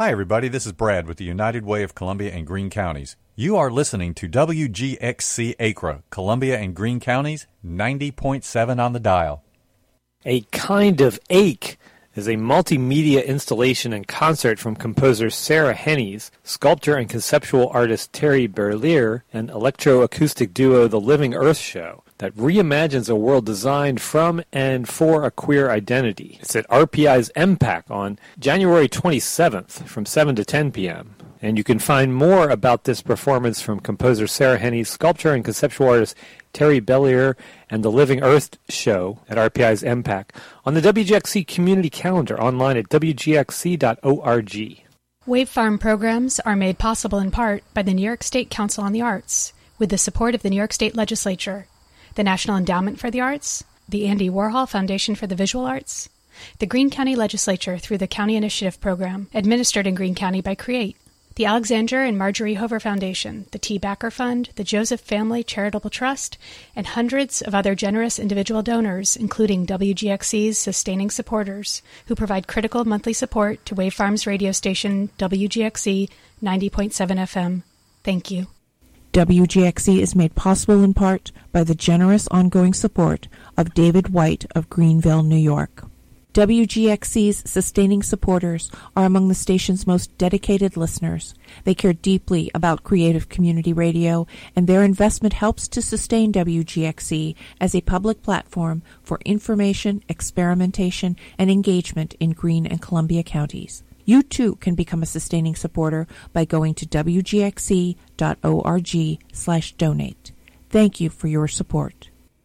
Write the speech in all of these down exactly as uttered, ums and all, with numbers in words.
Hi, everybody. This is Brad with the United Way of Columbia and Greene Counties. You are listening to W G X C Acra, Columbia and Greene Counties, ninety point seven on the dial. A Kind of Ache is a multimedia installation and concert from composer Sarah Hennies, sculptor and conceptual artist Terry Berlier, and electroacoustic duo The Living Earth Show that reimagines a world designed from and for a queer identity. It's at R P I's M PAC on January twenty-seventh from seven to ten p.m. And you can find more about this performance from composer Sarah Hennies, sculptor and conceptual artist Terry Berlier, and The Living Earth Show at R P I's M PAC on the W G X C community calendar online at w g x c dot org. Wave Farm programs are made possible in part by the New York State Council on the Arts, with the support of the New York State Legislature, the National Endowment for the Arts, the Andy Warhol Foundation for the Visual Arts, the Greene County Legislature through the County Initiative Program, administered in Greene County by CREATE, the Alexander and Marjorie Hover Foundation, the T. Backer Fund, the Joseph Family Charitable Trust, and hundreds of other generous individual donors, including W G X C's sustaining supporters, who provide critical monthly support to Wave Farm's radio station W G X C ninety point seven F M. Thank you. W G X C is made possible in part by the generous ongoing support of David White of Greenville, New York. W G X C's sustaining supporters are among the station's most dedicated listeners. They care deeply about creative community radio, and their investment helps to sustain W G X C as a public platform for information, experimentation, and engagement in Greene and Columbia counties. You too can become a sustaining supporter by going to w g x c dot org slash donate. Thank you for your support.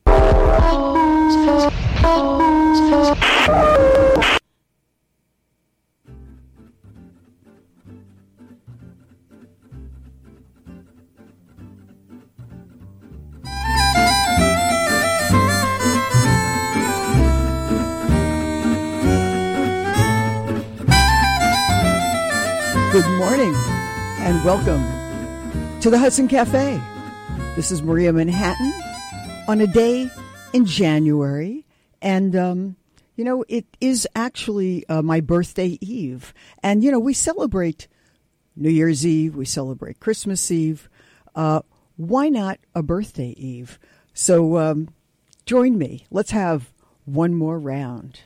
Good morning and welcome to the Hudson Cafe. This is Maria Manhattan on a day in January, and um, you know, it is actually uh, my birthday eve. And you know, we celebrate New Year's Eve, we celebrate Christmas Eve. Uh, why not a birthday eve? So um, join me. Let's have one more round.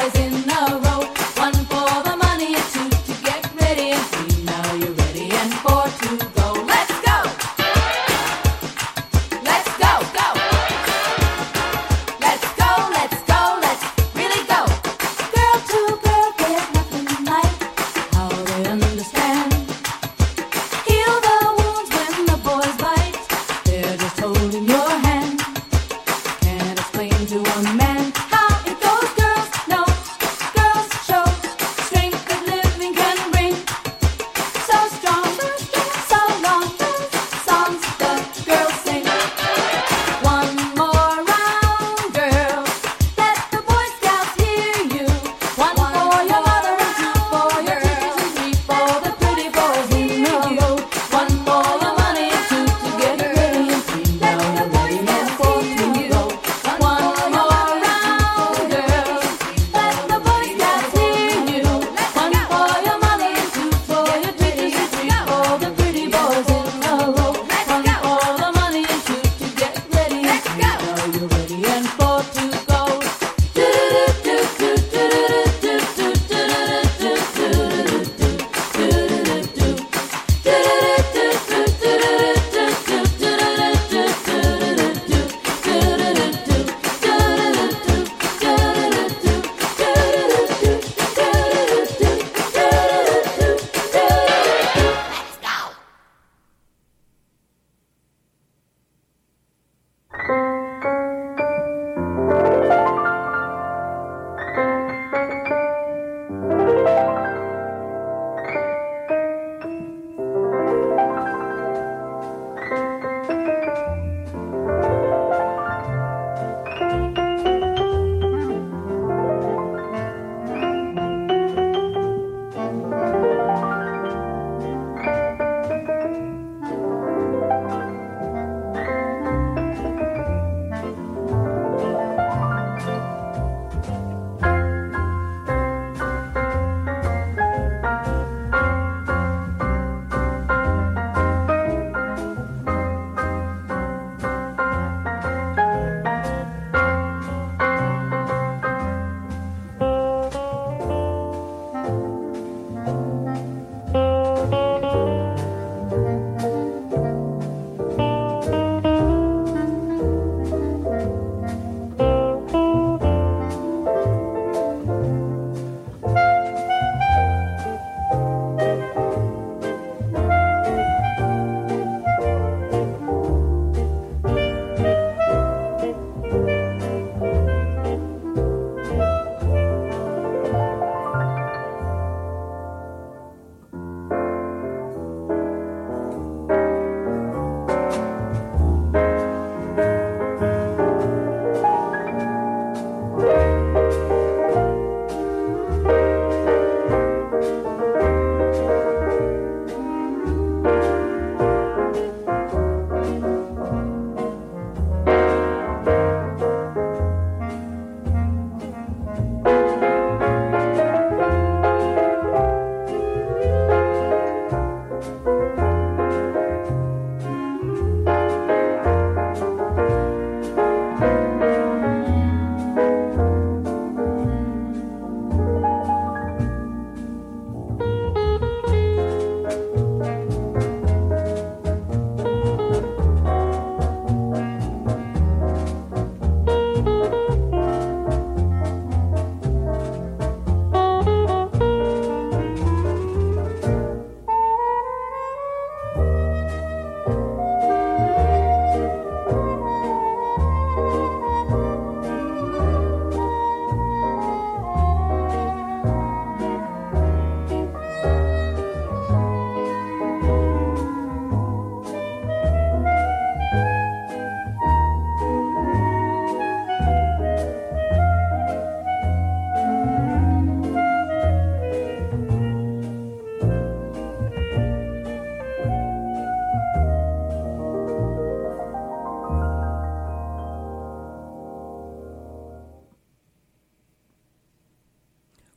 One for the money, two to get ready, and three now you're ready, and four.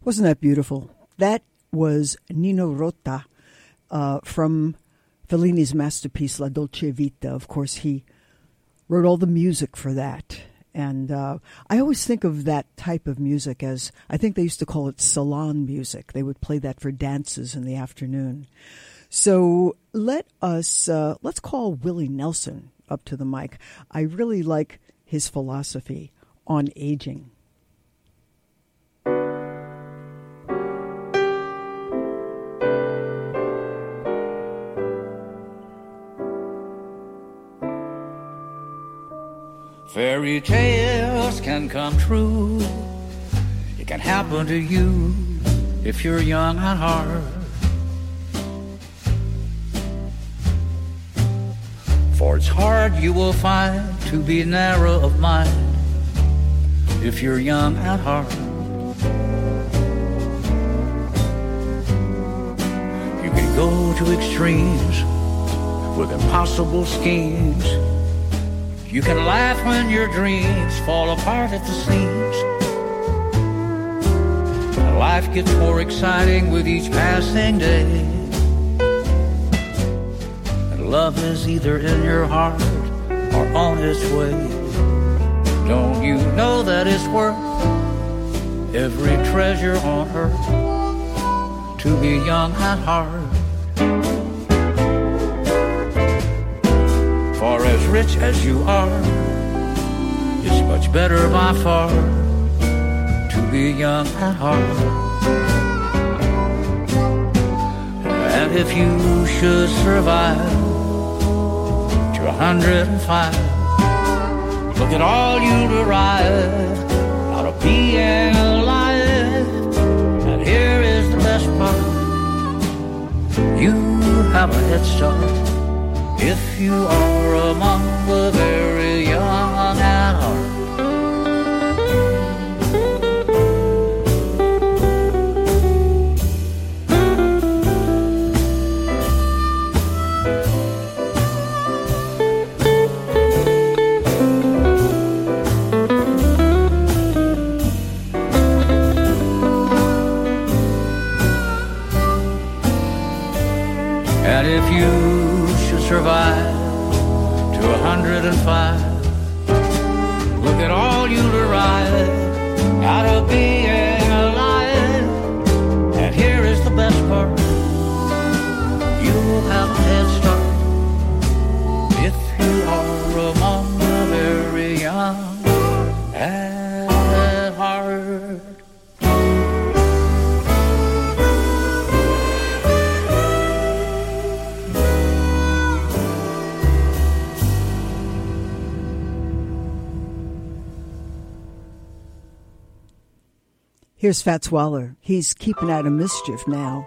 Wasn't that beautiful? That was Nino Rota uh, from Fellini's masterpiece, La Dolce Vita. Of course, he wrote all the music for that. And uh, I always think of that type of music as, I think they used to call it salon music. They would play that for dances in the afternoon. So let us, uh, let's call Willie Nelson up to the mic. I really like his philosophy on aging. Fairy tales can come true. It can happen to you if you're young at heart. For it's hard, you will find, to be narrow of mind if you're young at heart. You can go to extremes with impossible schemes. You can laugh when your dreams fall apart at the seams. Life gets more exciting with each passing day. And love is either in your heart or on its way. Don't you know that it's worth every treasure on earth to be young at heart? For as rich as you are, it's much better by far to be young at heart. And if you should survive to a hundred and five, look at all you derive out of being alive. And here is the best part: you have a head start if you are among the very young at heart. And if you should survive to a hundred and five, look at all you derive out of being alive. And here is the best part: you'll have a head start if you are among the very young at heart. Here's Fats Waller. He's keeping out of mischief now.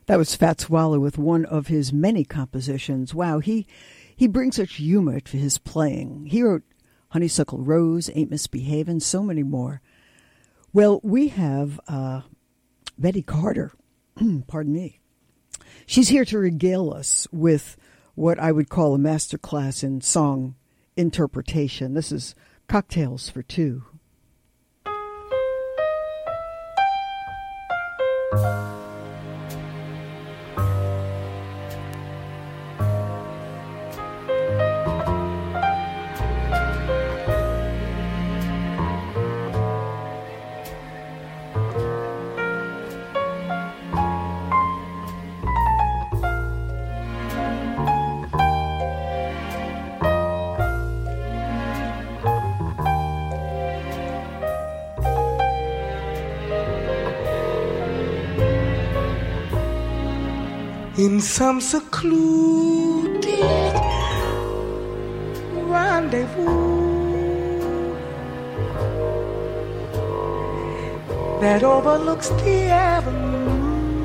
That was Fats Waller with one of his many compositions. Wow, he he brings such humor to his playing. He wrote Honeysuckle Rose, Ain't Misbehavin', so many more. Well, we have uh, Betty Carter, pardon me. She's here to regale us with what I would call a master class in song interpretation. This is Cocktails for Two. In some secluded rendezvous that overlooks the avenue,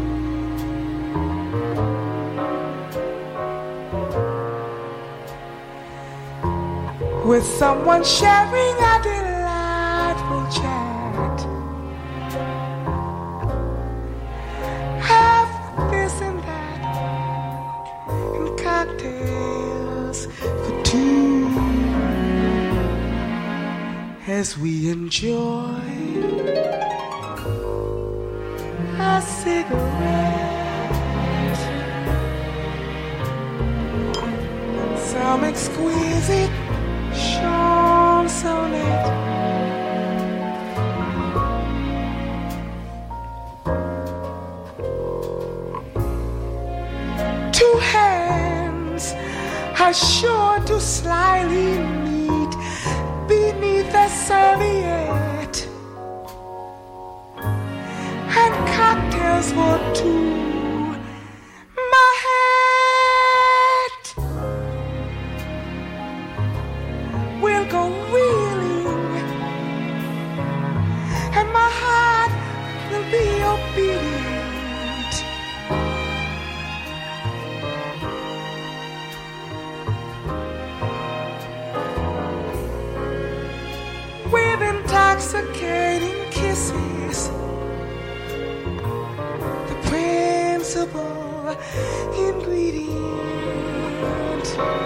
with someone sharing a delightful chat, half this and that, cocktails for two, as we enjoy a cigarette, some exquisite chansonette, two hands are sure to slyly meet beneath a serviette, and cocktails for two. My hat will go reeling, and my heart will be obedient. With intoxicating kisses, the principal ingredient.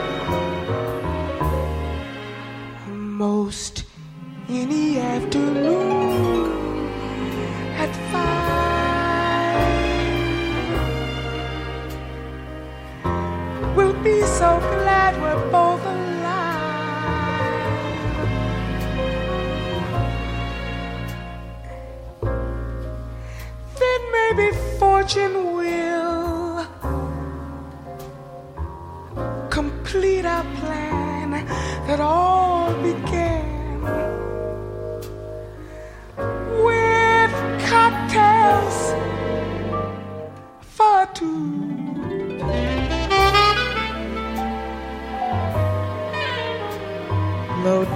Most any afternoon at five, we'll be so glad we're both alive. Maybe fortune will complete our plan that all began with cocktails for two. Lord,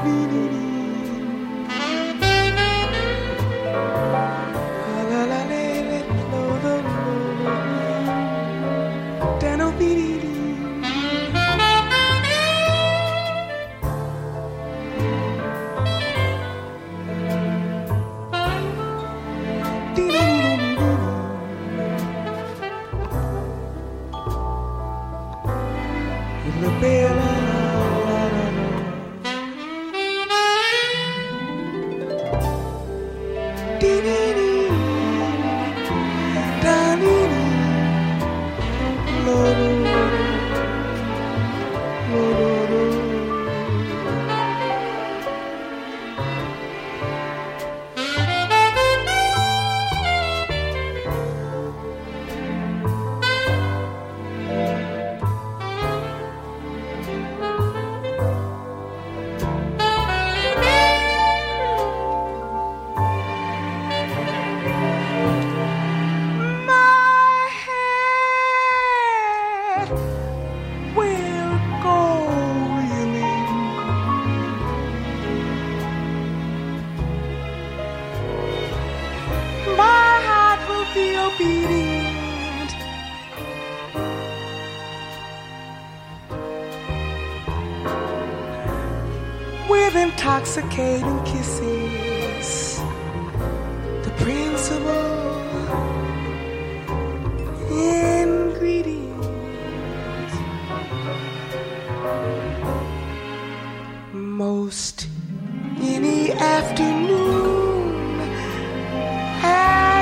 intoxicating kisses, the principal ingredient. Most any afternoon at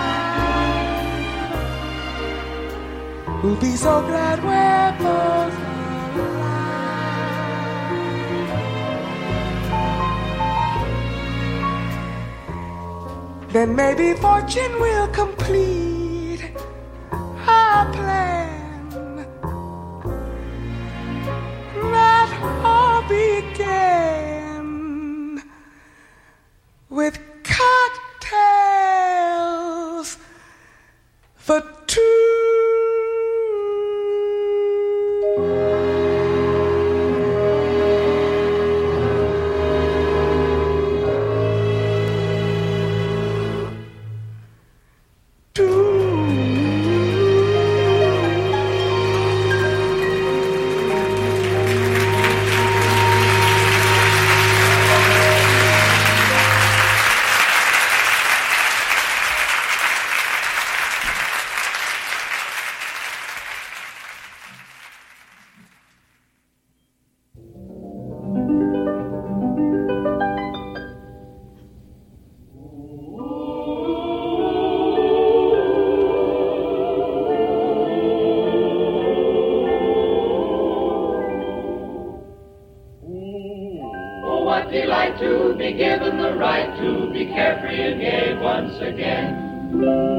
five, we'll be so glad we're both alive. Then maybe fortune will complete our plan that all began with cocktails for two. To be given the right to be carefree and gay once again.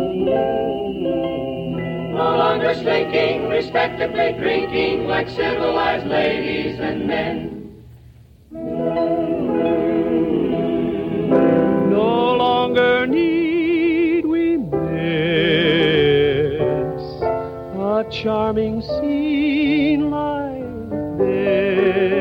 No longer slinking, respectably drinking like civilized ladies and men. No longer need we miss a charming scene like this.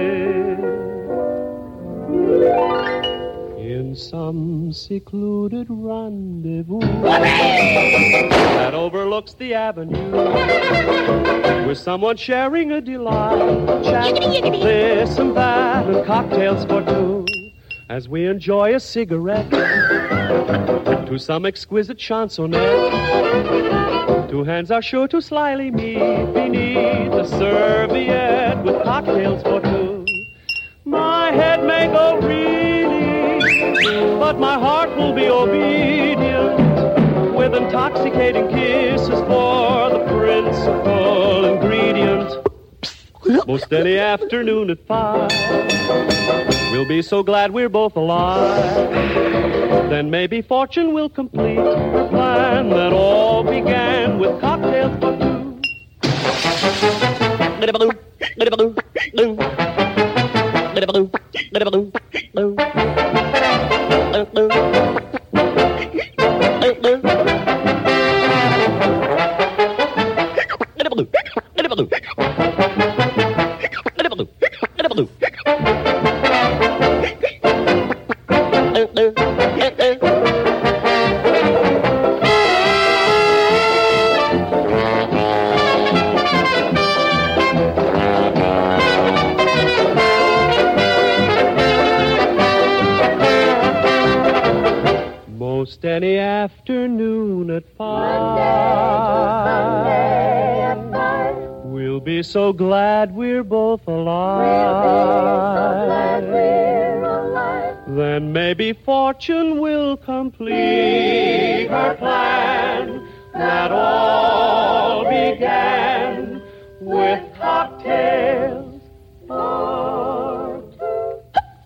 In some secluded rendezvous that overlooks the avenue, with someone sharing a delight, chat of this and that, and cocktails for two, as we enjoy a cigarette to some exquisite chansonette. Two hands are sure to slyly meet beneath a serviette with cocktails for two. My head may go reeling, but my heart will be obedient, with intoxicating kisses for the principal ingredient. Most any afternoon at five, we'll be so glad we're both alive. Then maybe fortune will complete the plan that all began with cocktails for two. Most any afternoon at five, we'll be so glad we're both alive. Then maybe fortune will complete her plan that all began with cocktails for two.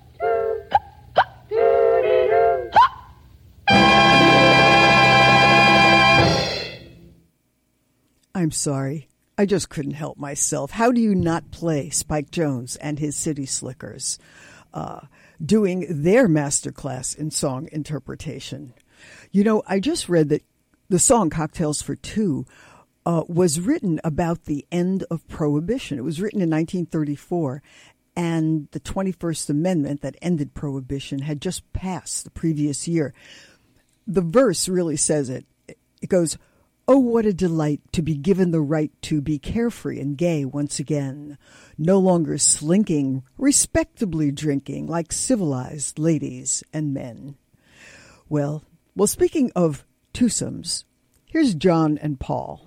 I'm sorry. I just couldn't help myself. How do you not play Spike Jones and his City Slickers uh, doing their masterclass in song interpretation? You know, I just read that the song Cocktails for Two uh, was written about the end of Prohibition. It was written in nineteen thirty-four, and the twenty-first Amendment that ended Prohibition had just passed the previous year. The verse really says it. It goes, Oh, what a delight to be given the right to be carefree and gay once again, no longer slinking, respectably drinking like civilized ladies and men. Well, well, speaking of twosomes, here's John and Paul.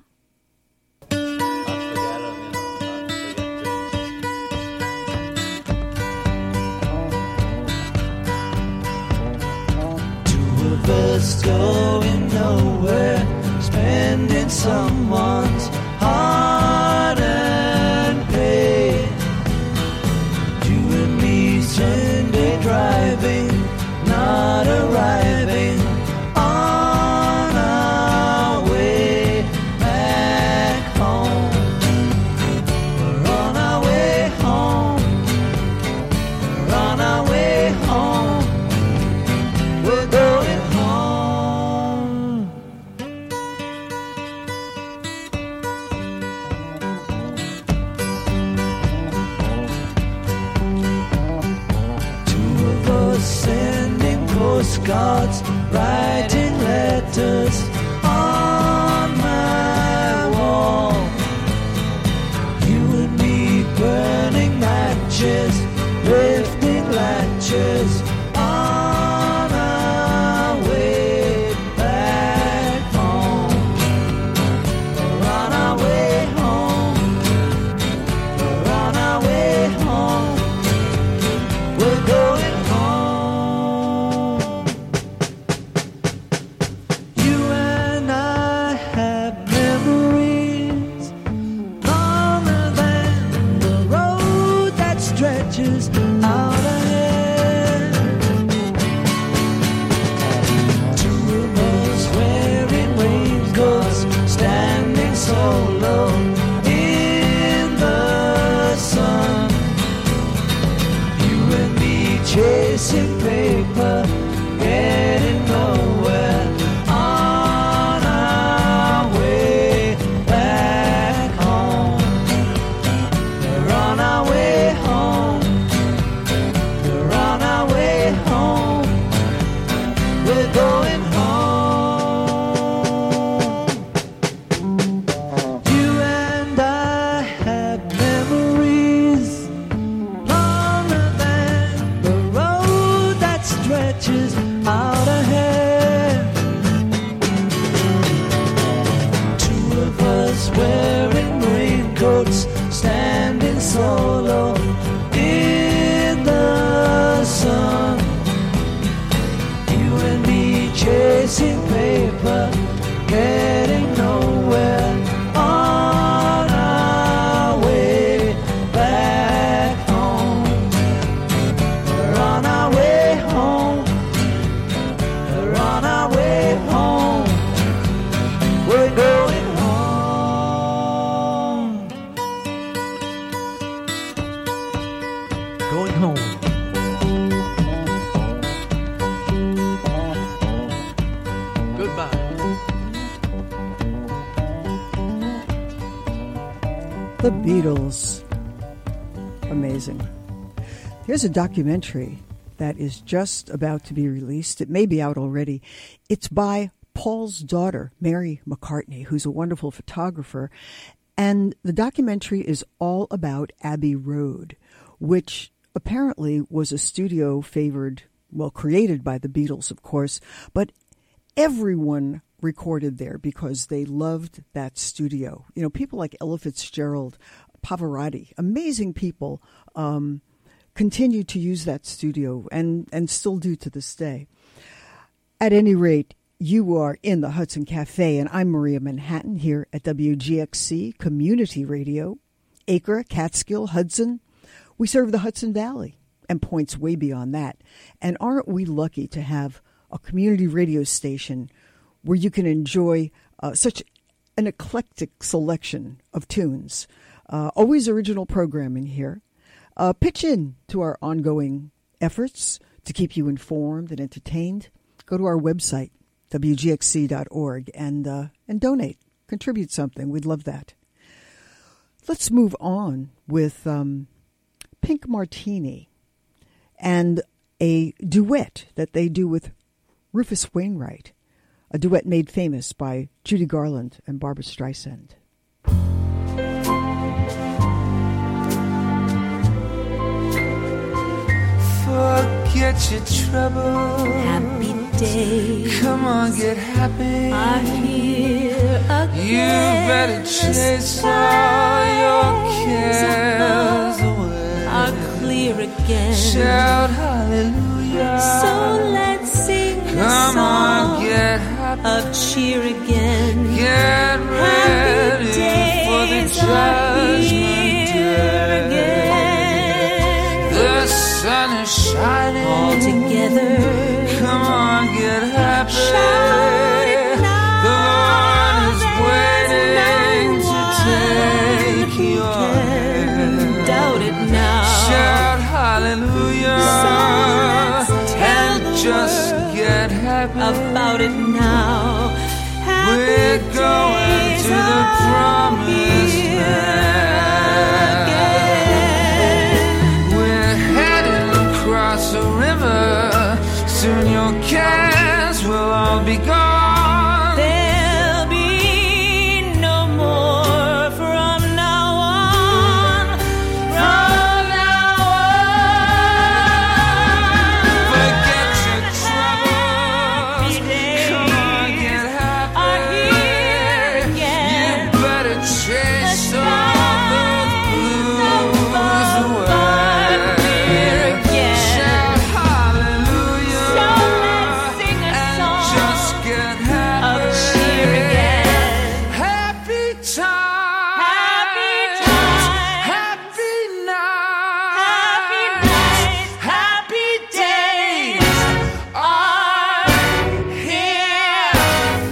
Of us going nowhere, spending someone's hard-earned pay. You and me Sunday driving, not arriving on our way back home. We're on our way home. We're on our way home. We're going postcards, writing letters on my wall. You and me burning matches, lifting latches on our way back home. We're on our way home. We're on our way home. We're going home. Out ahead, two of us wearing raincoats, standing solo in the sun. You and me chasing paper, getting nowhere on our way back home. We're on our way home. We're going home. You and I have memories longer than the road that stretches out ahead. Two of us wearing raincoats, standing solo in the sun. Chasing paper, getting nowhere on our way back home. We're on our way home. We're on our way home. We're going home. Going home. The Beatles. Amazing. Here's a documentary that is just about to be released. It may be out already. It's by Paul's daughter, Mary McCartney, who's a wonderful photographer. And the documentary is all about Abbey Road, which apparently was a studio favored, well, created by the Beatles, of course, but everyone recorded there because they loved that studio. You know, people like Ella Fitzgerald, Pavarotti, amazing people, um, continue to use that studio and, and still do to this day. At any rate, you are in the Hudson Cafe, and I'm Maria Manhattan here at W G X C Community Radio, Acre, Catskill, Hudson. We serve the Hudson Valley and points way beyond that. And aren't we lucky to have a community radio station where you can enjoy uh, such an eclectic selection of tunes. Uh, always original programming here. Uh, pitch in to our ongoing efforts to keep you informed and entertained. Go to our website, W G X C dot org, and, uh, and donate. Contribute something. We'd love that. Let's move on with um, Pink Martini and a duet that they do with Rufus Wainwright. a duet made famous by Judy Garland and Barbra Streisand. Forget your trouble. Happy day. Come on, get happy. I'm here again. You better chase all your cares away. Are clear again. Shout hallelujah. So let's sing a Come song on, get happy. Of cheer again. Get ready for the judgment day. Again. The sun is shining all together. Come on, get happy. Shout it now. The Lord is waiting to take your hand. Doubt it now. Shout hallelujah. So and just get happy about it now. Happy We're going to the promised land. We're heading across a river. Soon your cares will all be gone. There'll be no more from now on. From now on. Forget your troubles. Come on, get happy. Are here again. You better chase all the blues away. Shout hallelujah. So let's sing a song just get happy. Of cheer again. Happy time. Happy time. Happy night. Happy nights. Happy days are here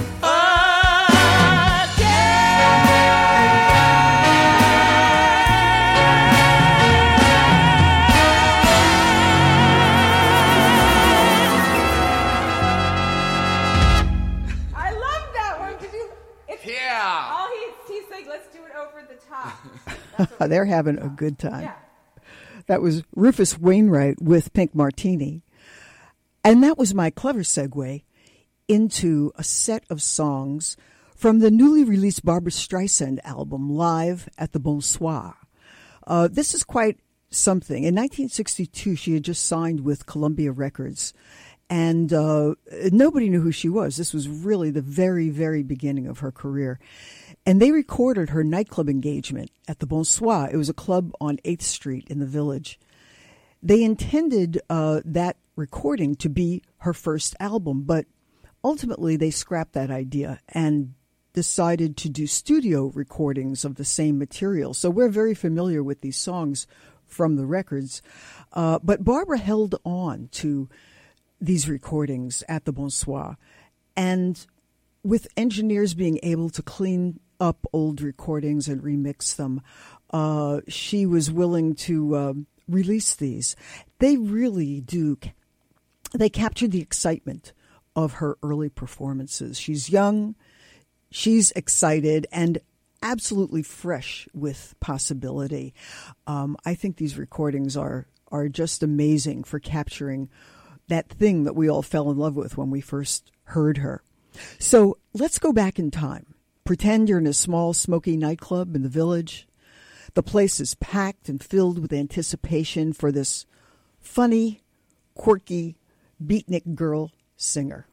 I love that one. Did you? It's, Yeah. All he, he's like, let's do it over the top. They're having a good time. That was Rufus Wainwright with Pink Martini. And that was my clever segue into a set of songs from the newly released Barbra Streisand album, Live at the Bonsoir. Uh, this is quite something. In nineteen sixty-two, she had just signed with Columbia Records, and uh, nobody knew who she was. This was really the very, very beginning of her career. And they recorded her nightclub engagement at the Bonsoir. It was a club on eighth Street in the Village. They intended uh, that recording to be her first album, but ultimately they scrapped that idea and decided to do studio recordings of the same material. So we're very familiar with these songs from the records. Uh, but Barbra held on to these recordings at the Bonsoir. And with engineers being able to clean up old recordings and remix them, uh, she was willing to uh, release these. They really do. They captured the excitement of her early performances. She's young, she's excited, and absolutely fresh with possibility. Um, I think these recordings are are just amazing for capturing that thing that we all fell in love with when we first heard her. So let's go back in time. Pretend you're in a small, smoky nightclub in the Village. The place is packed and filled with anticipation for this funny, quirky, beatnik girl singer.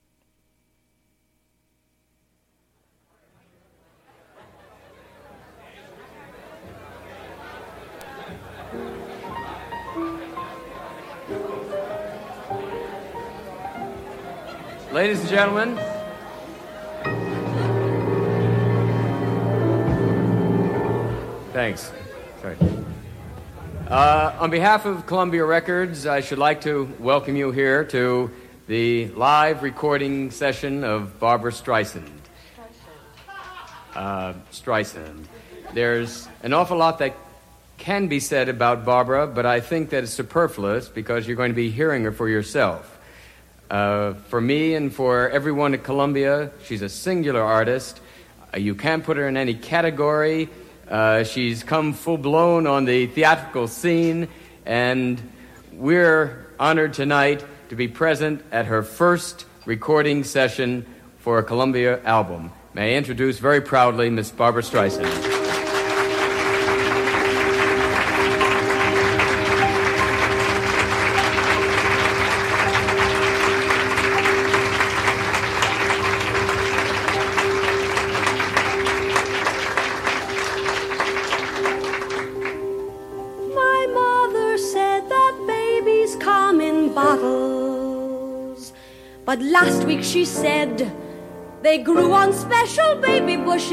Ladies and gentlemen, thanks. Sorry. Uh, on behalf of Columbia Records, I should like to welcome you here to the live recording session of Barbra Streisand. Uh, Streisand. There's an awful lot that can be said about Barbra, but I think that it's superfluous because you're going to be hearing her for yourself. Uh, for me and for everyone at Columbia, she's a singular artist. Uh, you can't put her in any category. Uh, she's come full-blown on the theatrical scene, and we're honored tonight to be present at her first recording session for a Columbia album. May I introduce very proudly Miss Barbra Streisand. My mother said that babies come in bottles, but last week she said they grew on special baby bushes.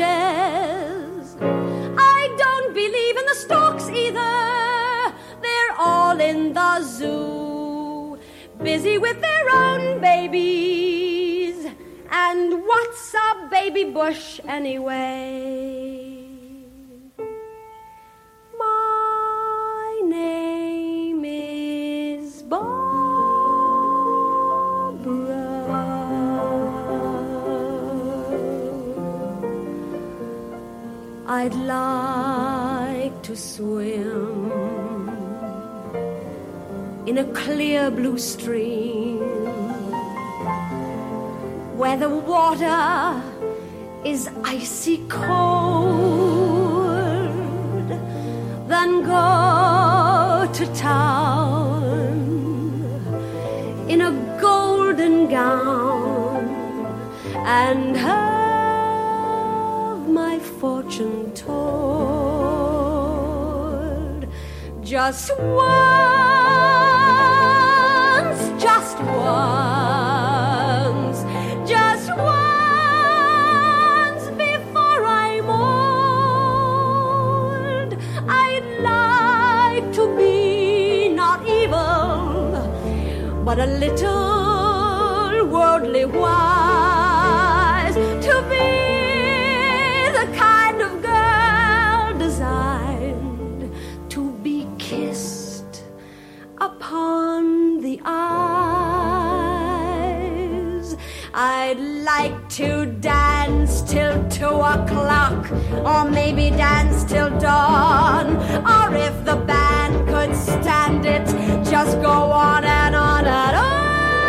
I don't believe in the stalks either. They're all in the zoo, busy with their own babies. And what's a baby bush anyway? My name is Barbra. I'd like to swim in a clear blue stream where the water is icy cold, then go to town in a golden gown and have my fortune told. Just once, just once, just once before I'm old. I'd like to be not evil, but a little worldly wise, to be the kind of girl designed to be kissed upon the eyes. I'd like to dance till two o'clock, or maybe dance till dawn, or if the band could stand it, just go on and on and on.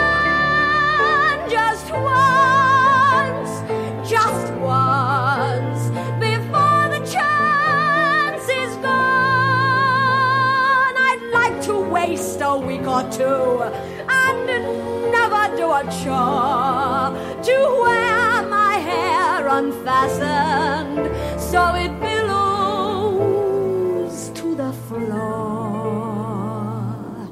Just once, just once, before the chance is gone. I'd like to waste a week or two and never do a chore, to wear my hair unfastened so it billows to the floor,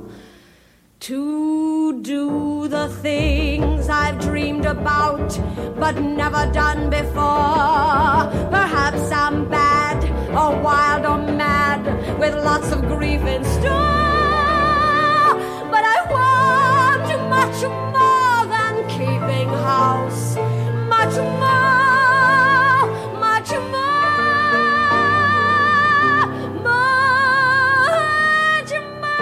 to do the things I've dreamed about but never done before. Perhaps I'm bad or wild or mad with lots of grief in store, but I want much more than keeping house, much more, much more, much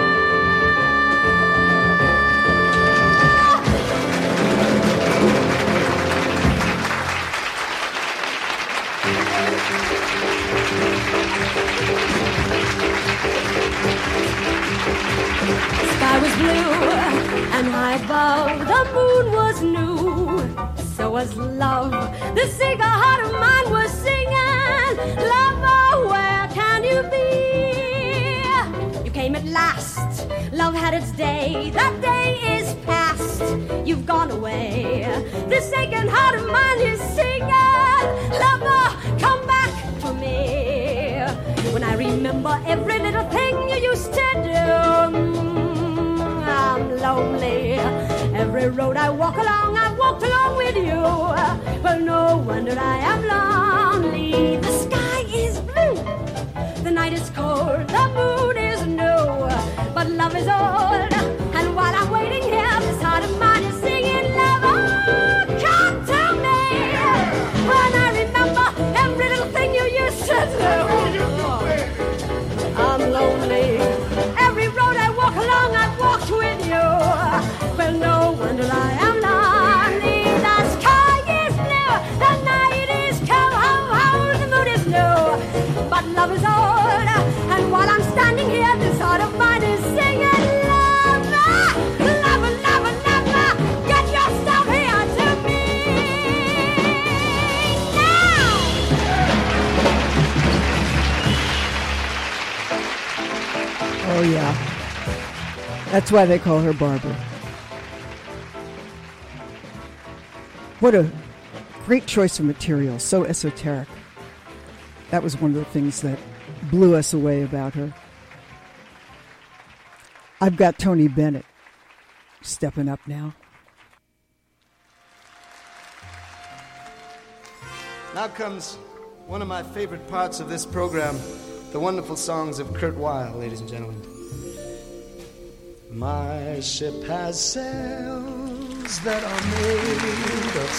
The sky was blue, and high above the moon was new. So was love. The singer heart of mine was singing, lover, where can you be? You came at last, love had its day. That day is past, you've gone away. The aching heart of mine is singing, lover, come back to me. When I remember every little thing you used to do, I'm lonely. Every road I walk along, I've walked along with you. Well, no wonder I am lonely. The sky is blue, the night is cold, the moon is new, but love is old. And while I'm waiting here, this heart of mine is singing, lover, come to me. When I remember every little thing you used to do, I'm lonely. Every road I walk along, I've walked with you. Well, no wonder I am lonely. The sky is blue, the night is cold, the moon is new, but love is old. And while I'm standing here, this heart of mine is singing, love. That's why they call her Barbara. What a great choice of material, so esoteric. That was one of the things that blew us away about her. I've got Tony Bennett stepping up now. Now comes one of my favorite parts of this program, the wonderful songs of Kurt Weill, ladies and gentlemen. My ship has sails that are made of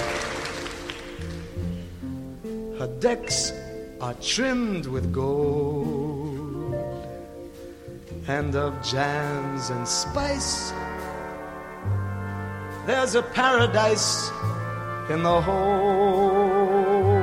silk. Her decks are trimmed with gold, and of jams and spice there's a paradise in the hold.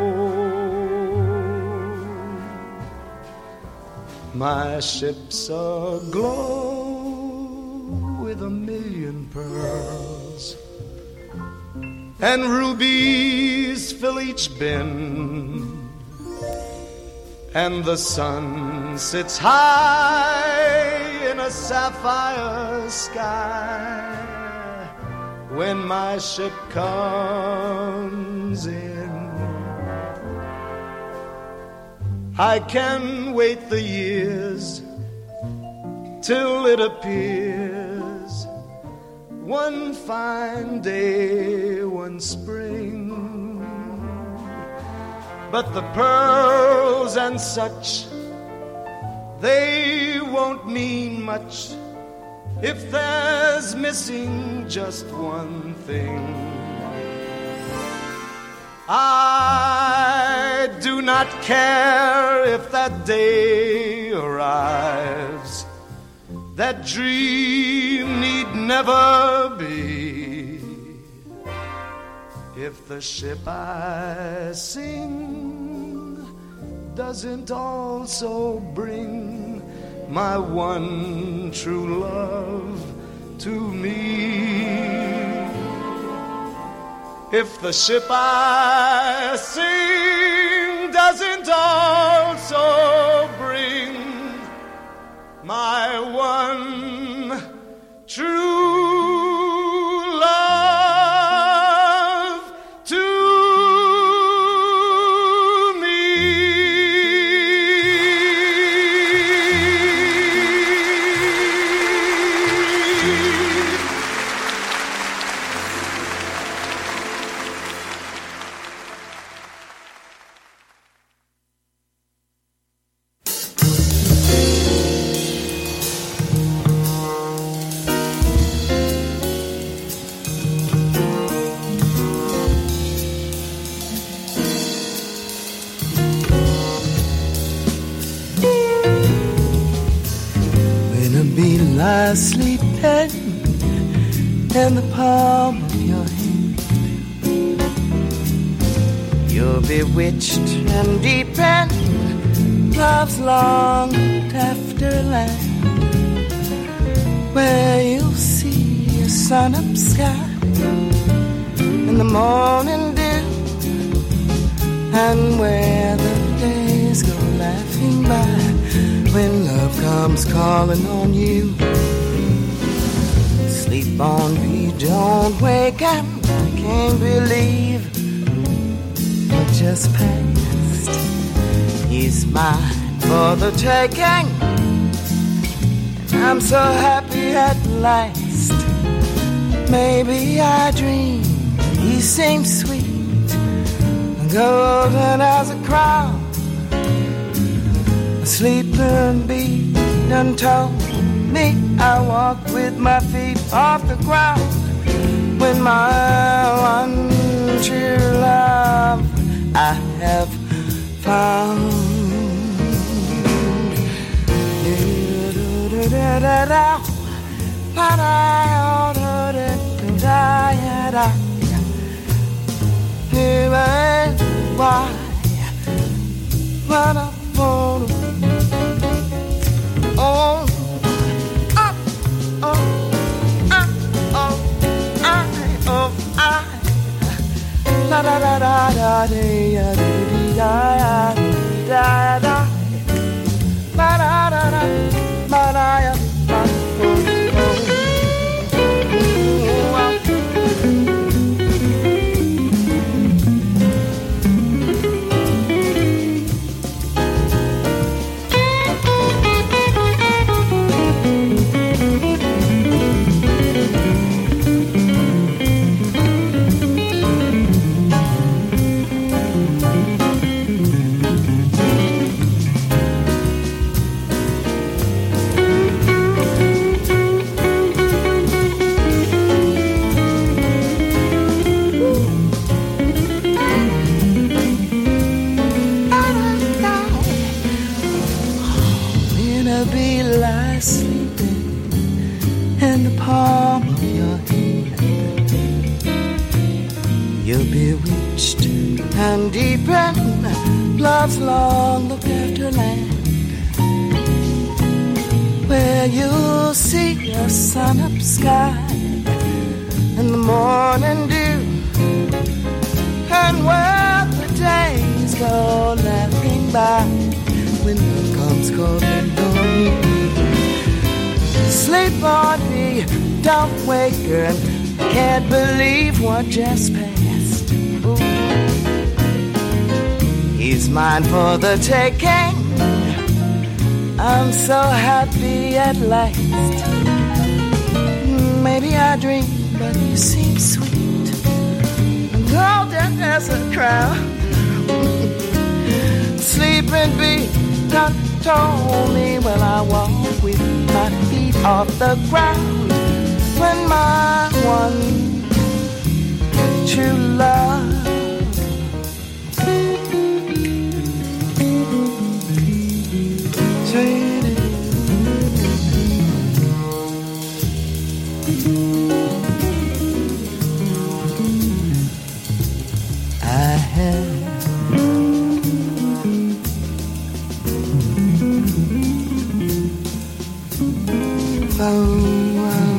My ship's aglow with a million pearls, and rubies fill each bin, and the sun sits high in a sapphire sky when my ship comes in. I can wait the years till it appears one fine day, one spring, but the pearls and such, they won't mean much if there's missing just one thing. I do not care if that day arrives. That dream need never be. If the ship I sing doesn't also bring my one true love to me. If the ship I sing doesn't also bring my one true love to lie sleeping in the palm of your hand. You're bewitched and deep in love's long after land, where you'll see a sun-up sky in the morning dew, and where the days go laughing by when love comes calling on you. Sleep on me, don't wake up, I can't believe what just passed. He's mine for the taking, and I'm so happy at last. Maybe I dream, he seems sweet, golden as a crown. A sleeping bee done told me I walk with my feet off the ground when my one true love I have found. Why? What I want. Oh, oh, oh, oh, oh, I, oh, I, la da da da da dee da dee da da da, ba da da da, ba da da. You're bewitched and deep in love's long look after land, where you'll see a sun-up sky in the morning dew, and where the days go laughing by when love comes calling on you. Sleep on me, don't wake her, and can't believe what just passed. Ooh. He's mine for the taking, I'm so happy at last. Maybe I dream, but you seem sweet, golden as a crown. Sleeping Beauty told me when I walk with my feet off the ground, when my one true love I have found.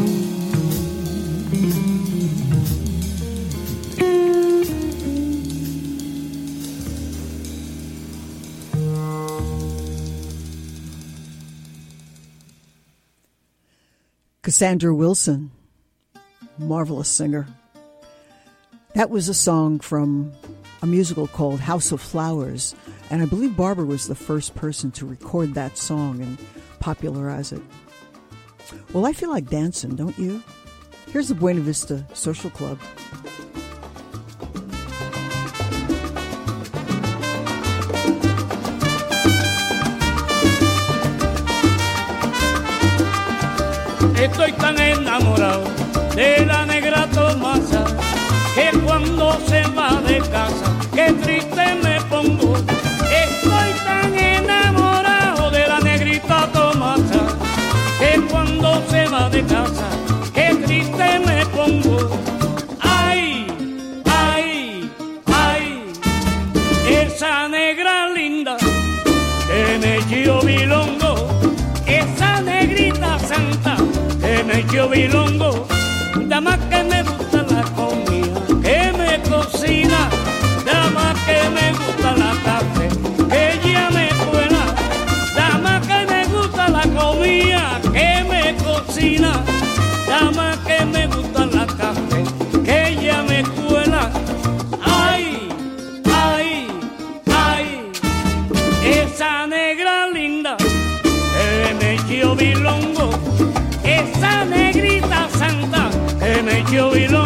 Cassandra Wilson, marvelous singer. That was a song from a musical called House of Flowers, and I believe Barbara was the first person to record that song and popularize it. Well, I feel like dancing, don't you? Here's the Buena Vista Social Club. Estoy tan enamorado de la negra Tomasa que cuando se va de casa, qué triste me pongo. Estoy tan enamorado de la negrita Tomasa que cuando se va de casa, qué triste me pongo. Ay, ay, ay, esa negra linda que me dio bilongo, esa negrita santa que me dio bilongo, dama que me gusta la comida, que me cocina, dama que me gusta la café, que ella me cuela, dama que me gusta la comida, que me cocina, dama que me gusta la café, que ella me cuela. Ay, ay, ay, esa negra linda que me dio bilongo, esa negrita santa que me dio bilongo.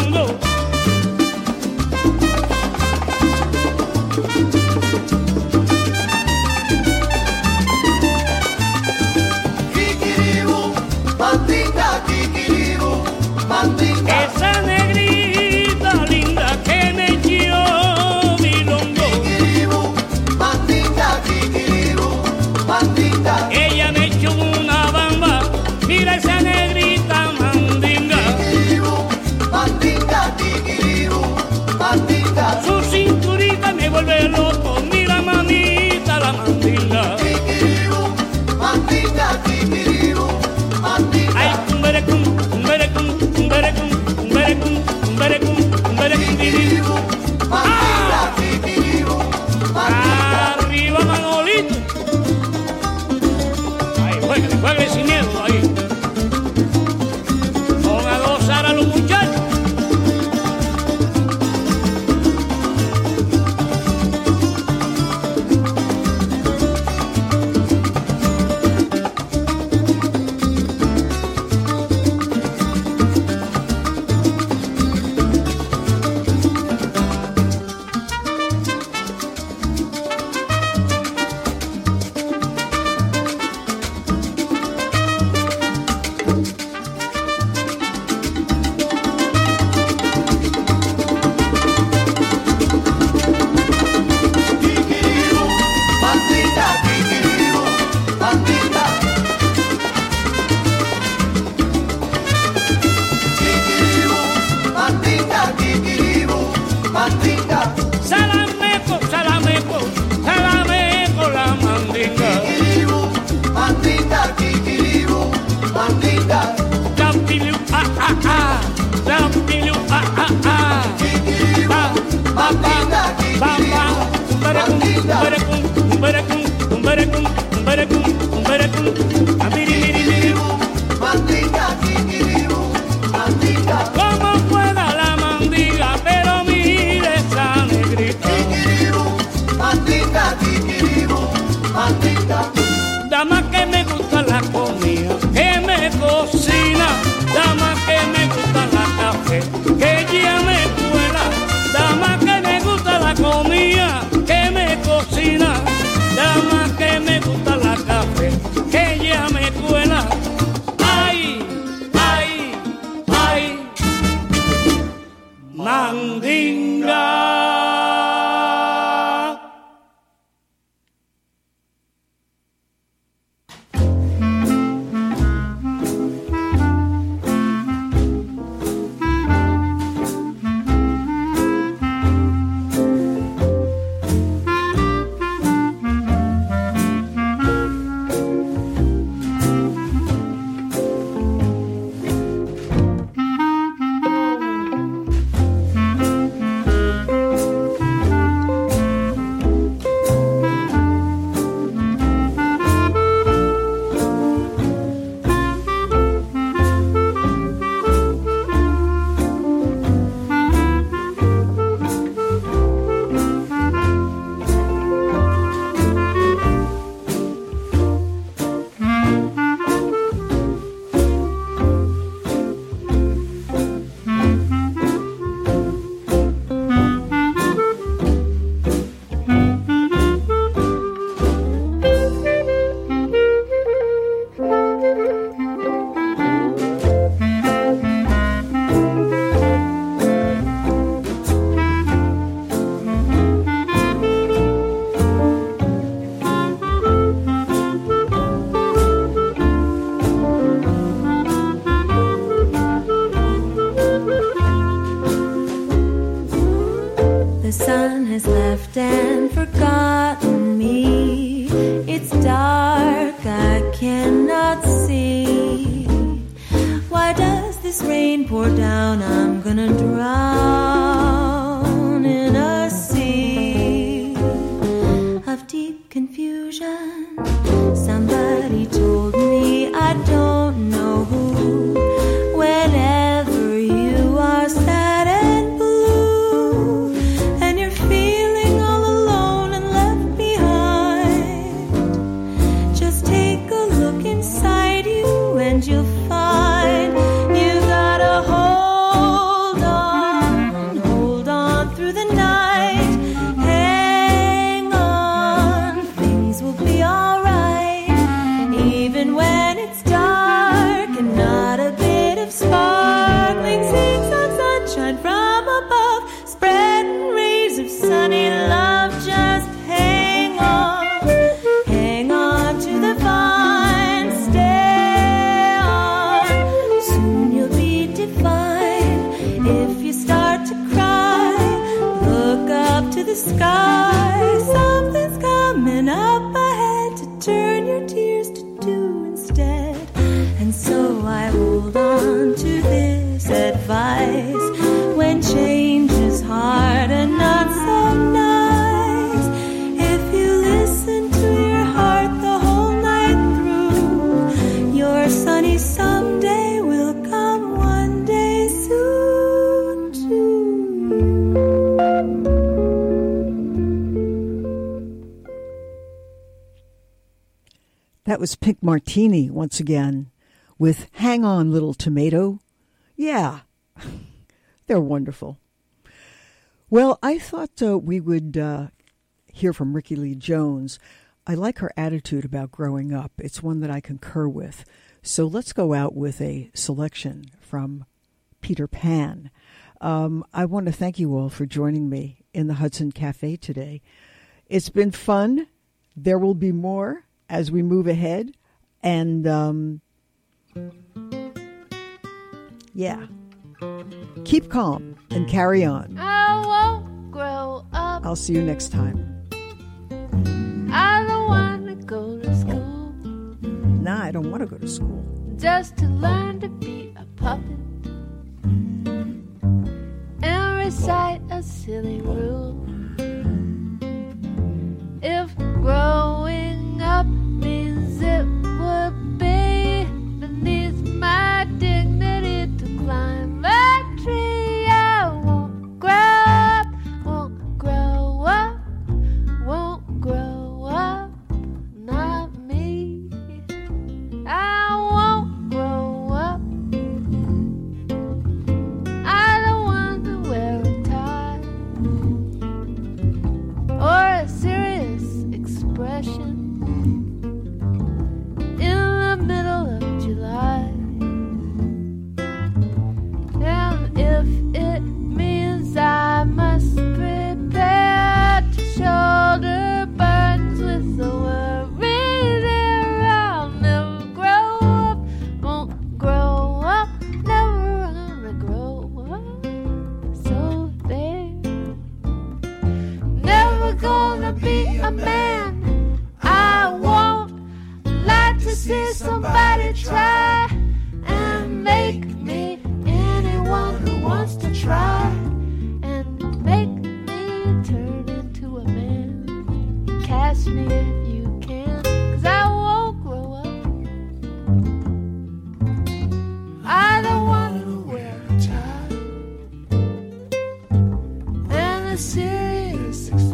mandinga. That was Pink Martini once again with Hang On Little Tomato. Yeah, they're wonderful. Well, I thought uh, we would uh, hear from Rickie Lee Jones. I like her attitude about growing up. It's one that I concur with. So let's go out with a selection from Peter Pan. Um, I want to thank you all for joining me in the Hudson Cafe today. It's been fun. There will be more as we move ahead. And, um, yeah, keep calm and carry on. I won't grow up. I'll see you next time. I don't want to go to school. Nah, I don't want to go to school. Just to learn to be a puppet and recite a silly rule. If growing up means it would be beneath my dignity to climb a tree, I won't grow up, won't grow up, won't grow up, not me. I won't grow up. I don't want to wear a tie. a man. I won't like to see somebody try and make me anyone who wants to try and make me turn into a man. Catch me if you can, 'cause I won't grow up. I don't want to wear a tie and a serious